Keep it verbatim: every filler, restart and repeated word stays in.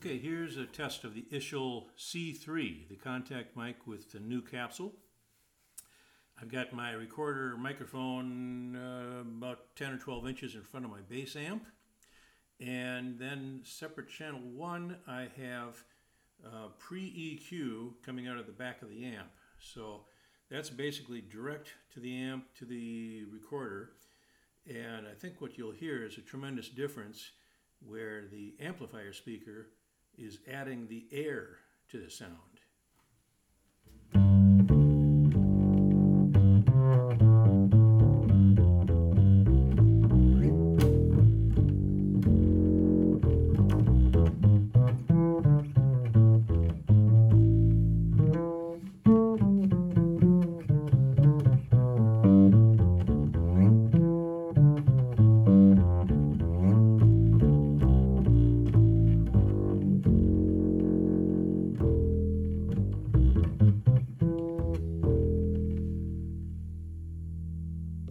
Okay, here's a test of the Ishel C three, the contact mic with the new capsule. I've got my recorder microphone uh, about ten or twelve inches in front of my bass amp. And then separate channel one, I have uh, pre-E Q coming out of the back of the amp. So that's basically direct to the amp, to the recorder. And I think what you'll hear is a tremendous difference where the amplifier speaker is adding the air to the sound.